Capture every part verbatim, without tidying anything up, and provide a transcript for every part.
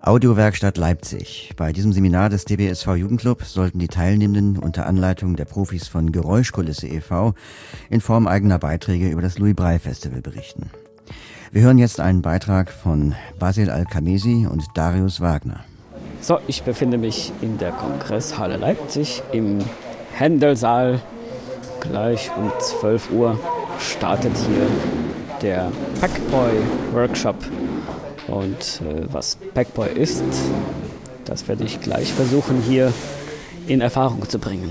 Audiowerkstatt Leipzig. Bei diesem Seminar des D B S V Jugendclub sollten die Teilnehmenden unter Anleitung der Profis von Geräuschkulisse e V in Form eigener Beiträge über das Louis-Braille-Festival berichten. Wir hören jetzt einen Beitrag von Basil Al-Khamesi und Darius Wagner. So, ich befinde mich in der Kongresshalle Leipzig im Händelsaal. Gleich um zwölf Uhr startet hier der Packboy-Workshop. Und äh, was Packboy ist, das werde ich gleich versuchen, hier in Erfahrung zu bringen.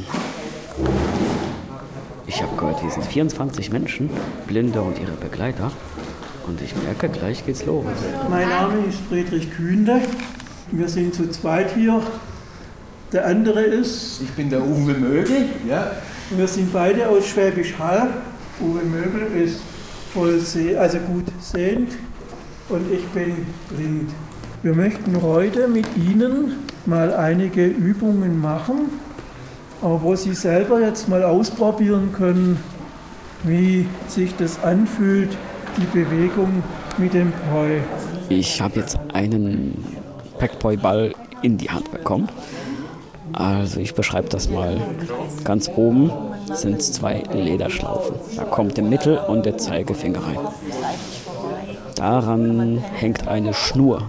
Ich habe gehört, wir sind vierundzwanzig Menschen, Blinde und ihre Begleiter. Und ich merke, gleich geht's los. Mein Name ist Friedrich Kühnle. Wir sind zu zweit hier. Der andere ist... Ich bin der Uwe Mögel. Ja. Wir sind beide aus Schwäbisch Hall. Uwe Mögel ist voll seh- also gut sehend und ich bin blind. Wir möchten heute mit Ihnen mal einige Übungen machen, aber wo Sie selber jetzt mal ausprobieren können, wie sich das anfühlt, die Bewegung mit dem Poi. Ich habe jetzt einen Packboy-Ball in die Hand bekommen. Also ich beschreibe das mal. Ganz oben sind es zwei Lederschlaufen. Da kommt der Mittel- und der Zeigefinger rein. Daran hängt eine Schnur.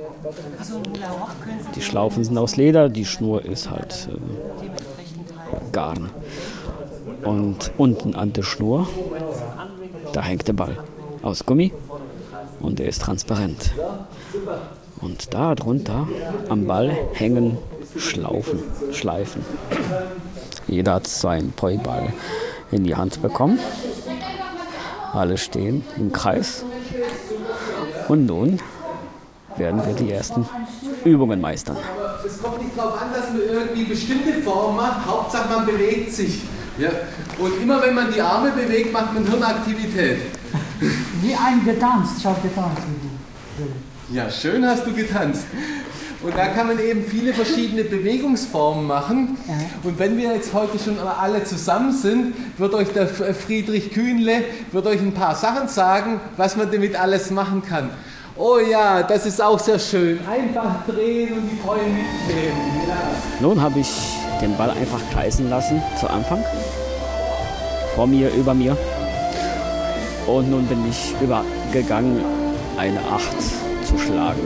Die Schlaufen sind aus Leder, die Schnur ist halt äh, Garn. Und unten an der Schnur, da hängt der Ball aus Gummi und der ist transparent. Und da drunter am Ball hängen Schlaufen, Schleifen. Jeder hat seinen Poi-Ball in die Hand bekommen. Alle stehen im Kreis. Und nun werden wir die ersten Übungen meistern. Aber es kommt nicht darauf an, dass man irgendwie bestimmte Formen macht. Hauptsache man bewegt sich. Ja. Und immer wenn man die Arme bewegt, macht man Hirnaktivität. Wie ein getanzt. Ich habe getanzt. Ja, schön hast du getanzt. Und da kann man eben viele verschiedene Bewegungsformen machen. Ja. Und wenn wir jetzt heute schon alle zusammen sind, wird euch der Friedrich Kühnle wird euch ein paar Sachen sagen, was man damit alles machen kann. Oh ja, das ist auch sehr schön. Einfach drehen und die Treue mitnehmen. Ja. Nun habe ich den Ball einfach kreisen lassen zu Anfang. Vor mir, über mir. Und nun bin ich übergegangen, eine acht zu schlagen.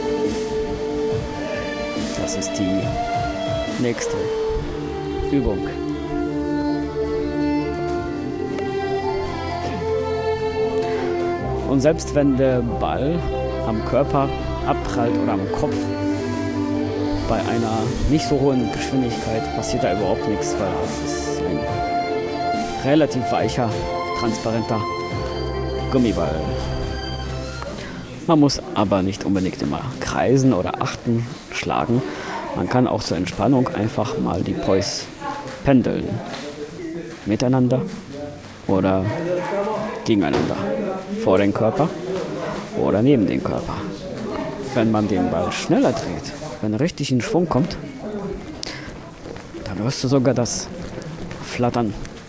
Das ist die nächste Übung. Und selbst wenn der Ball am Körper abprallt oder am Kopf, bei einer nicht so hohen Geschwindigkeit passiert da überhaupt nichts, weil es ist ein relativ weicher, transparenter Gummiball. Man muss aber nicht unbedingt immer kreisen oder achten, schlagen. Man kann auch zur Entspannung einfach mal die Pois pendeln. Miteinander oder gegeneinander. Vor den Körper oder neben den Körper. Wenn man den Ball schneller dreht, wenn er richtig in Schwung kommt, dann hörst du sogar das Flattern.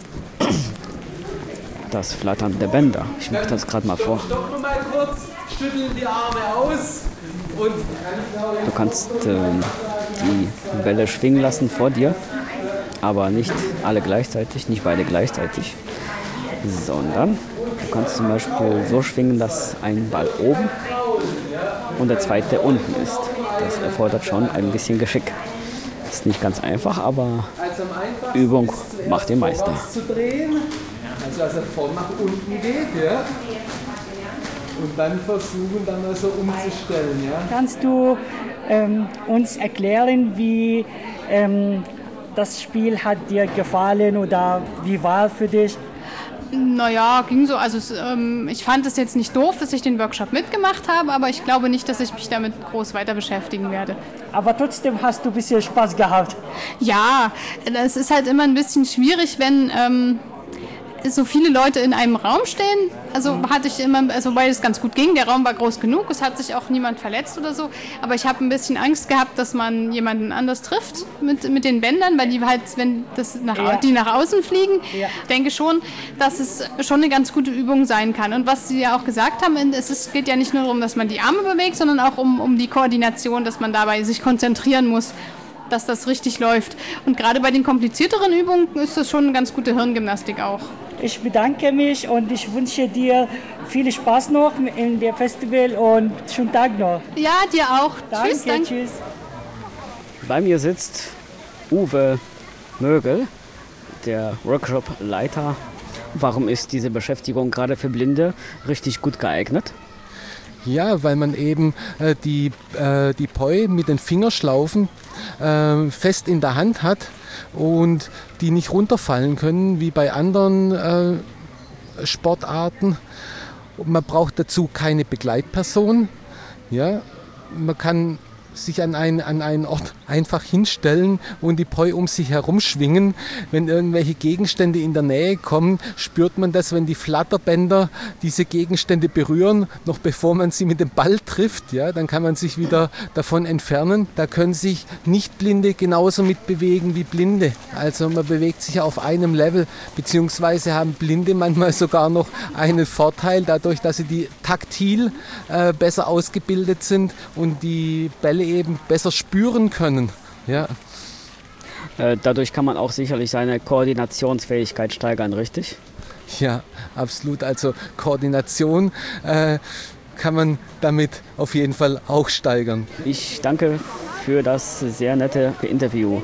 Das Flattern der Bänder. Ich mache das gerade mal vor. Stoppen mal kurz, schütteln die Arme aus und du kannst äh, die Bälle schwingen lassen vor dir, aber nicht alle gleichzeitig, nicht beide gleichzeitig, sondern du kannst zum Beispiel so schwingen, dass ein Ball oben und der zweite unten ist. Das erfordert schon ein bisschen Geschick. Ist nicht ganz einfach, aber Übung macht den Meister. Also dass er von nach unten geht, ja. Und dann versuchen, dann mal so umzustellen, ja. Kannst du ähm, uns erklären, wie ähm, das Spiel hat dir gefallen oder wie war für dich? Naja, ging so. Also ähm, ich fand es jetzt nicht doof, dass ich den Workshop mitgemacht habe, aber ich glaube nicht, dass ich mich damit groß weiter beschäftigen werde. Aber trotzdem hast du ein bisschen Spaß gehabt. Ja, es ist halt immer ein bisschen schwierig, wenn... Ähm, so viele Leute in einem Raum stehen. Also hatte ich immer, also weil es ganz gut ging, der Raum war groß genug, es hat sich auch niemand verletzt oder so, aber ich habe ein bisschen Angst gehabt, dass man jemanden anders trifft mit, mit den Bändern, weil die halt, wenn das nach, Ja. die nach außen fliegen, Ja. ich denke schon, dass es schon eine ganz gute Übung sein kann. Und was Sie ja auch gesagt haben, es ist, geht ja nicht nur darum, dass man die Arme bewegt, sondern auch um, um die Koordination, dass man dabei sich konzentrieren muss, dass das richtig läuft. Und gerade bei den komplizierteren Übungen ist das schon eine ganz gute Hirngymnastik auch. Ich bedanke mich und ich wünsche dir viel Spaß noch in der Festival und schönen Tag noch. Ja, dir auch. Danke, Tschüss, danke. tschüss. Bei mir sitzt Uwe Mögel, der Workshop-Leiter. Warum ist diese Beschäftigung gerade für Blinde richtig gut geeignet? Ja, weil man eben äh, die, äh, die Poi mit den Fingerschlaufen äh, fest in der Hand hat und die nicht runterfallen können wie bei anderen äh, Sportarten. Und man braucht dazu keine Begleitperson. Ja, man kann sich an einen, an einen Ort einfach hinstellen und die Poi um sich herum schwingen. Wenn irgendwelche Gegenstände in der Nähe kommen, spürt man das, wenn die Flatterbänder diese Gegenstände berühren, noch bevor man sie mit dem Ball trifft. Ja, dann kann man sich wieder davon entfernen. Da können sich Nichtblinde genauso mitbewegen wie Blinde. Also man bewegt sich auf einem Level, beziehungsweise haben Blinde manchmal sogar noch einen Vorteil, dadurch, dass sie die taktil äh, besser ausgebildet sind und die Bälle eben besser spüren können. Ja. Äh, dadurch kann man auch sicherlich seine Koordinationsfähigkeit steigern, richtig? Ja, absolut. Also Koordination äh, kann man damit auf jeden Fall auch steigern. Ich danke für das sehr nette Interview.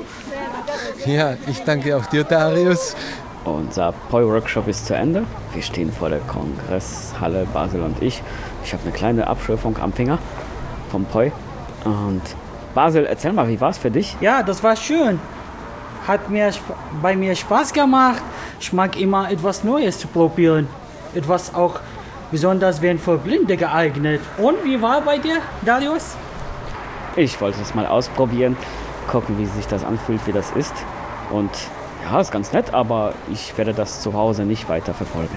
Ja, ich danke auch dir, Darius. Unser Poi-Workshop ist zu Ende. Wir stehen vor der Kongresshalle, Basel und ich. Ich habe eine kleine Abschürfung am Finger vom Poi. Und Basel, erzähl mal, wie war es für dich? Ja, das war schön. Hat mir sp- bei mir Spaß gemacht. Ich mag immer etwas Neues zu probieren. Etwas auch besonders wenn für Blinde geeignet. Und wie war bei dir, Darius? Ich wollte es mal ausprobieren, gucken, wie sich das anfühlt, wie das ist. Und ja, ist ganz nett, aber ich werde das zu Hause nicht weiter verfolgen.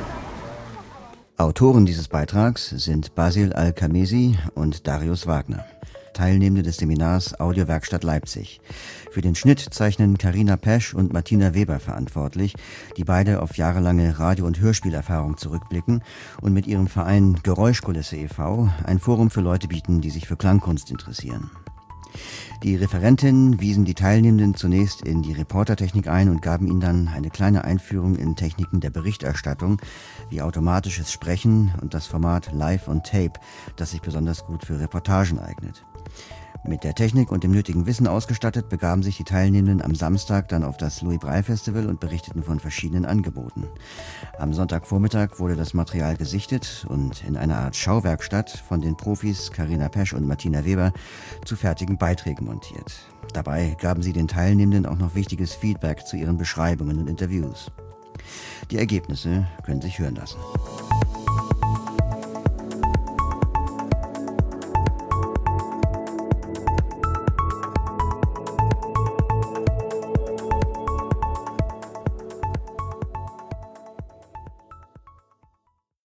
Autoren dieses Beitrags sind Basil Al-Khamesi und Darius Wagner. Teilnehmende des Seminars Audiowerkstatt Leipzig. Für den Schnitt zeichnen Carina Pesch und Martina Weber verantwortlich, die beide auf jahrelange Radio- und Hörspielerfahrung zurückblicken und mit ihrem Verein Geräuschkulisse e V ein Forum für Leute bieten, die sich für Klangkunst interessieren. Die Referentinnen wiesen die Teilnehmenden zunächst in die Reportertechnik ein und gaben ihnen dann eine kleine Einführung in Techniken der Berichterstattung, wie automatisches Sprechen und das Format Live on Tape, das sich besonders gut für Reportagen eignet. Mit der Technik und dem nötigen Wissen ausgestattet, begaben sich die Teilnehmenden am Samstag dann auf das Louis-Braille-Festival und berichteten von verschiedenen Angeboten. Am Sonntagvormittag wurde das Material gesichtet und in einer Art Schauwerkstatt von den Profis Carina Pesch und Martina Weber zu fertigen Beiträgen montiert. Dabei gaben sie den Teilnehmenden auch noch wichtiges Feedback zu ihren Beschreibungen und Interviews. Die Ergebnisse können sich hören lassen.